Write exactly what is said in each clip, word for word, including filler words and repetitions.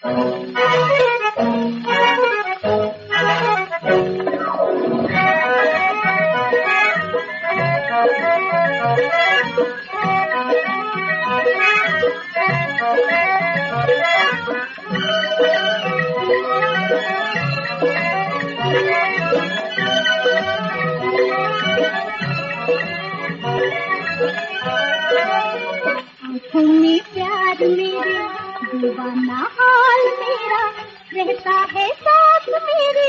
तुम्हें प्यार मेरे दीवाना हाल मेरा रहता है साथ मेरे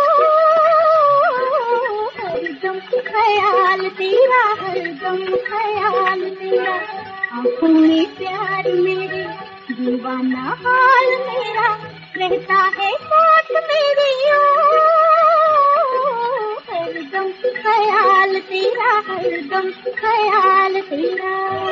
हरदम ख्याल तेरा हरदम ख्याल तेरा। आँखों में प्यार मेरे दीवाना हाल मेरा रहता है साथ मेरे हरदम ख्याल तेरा हरदम ख्याल तेरा।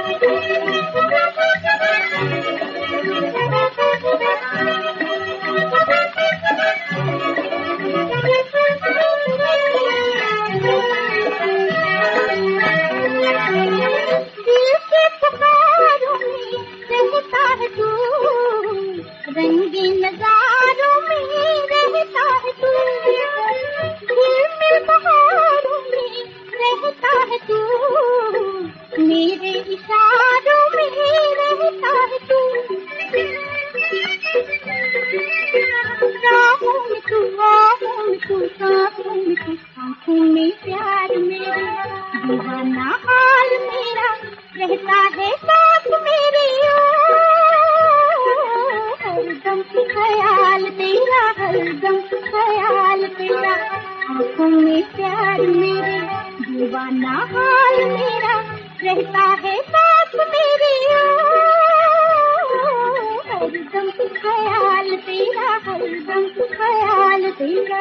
रंगीन नजारों में रहता है तू, दिल में बहारों में रहता है तू, मेरे इशारों में रहता है तू। राहों में तू राहों में तू सांसों में तू, आँखों में प्यार मेरे दीवाना हाल मेरा रहता है साथ मेरे हरदम ख्याल तेरा हरदम ख्याल तेरा। आँखों में प्यार मेरे दीवाना हाल मेरा रहता है साथ मेरे हरदम ख्याल तेरा हरदम ख्याल तेरा।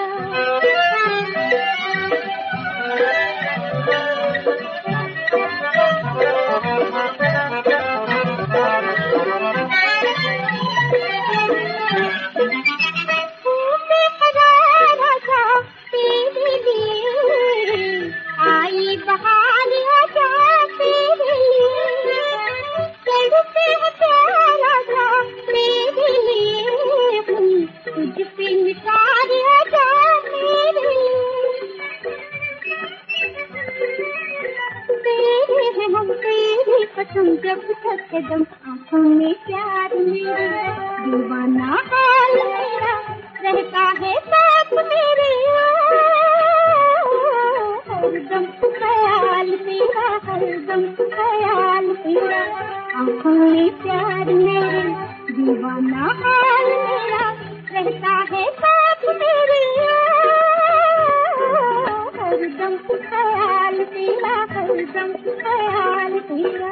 कसम जब तक कदम आँखों में प्यार मेरे दीवाना हाल मेरा रहता है साथ मेरे हरदम ख्याल तेरा हरदम ख्याल तेरा। आँखों में प्यार मेरे दीवाना हाल मेरा रहता है साथ मेरे हरदम ख्याल तेरा हरदम ख्याल तेरा।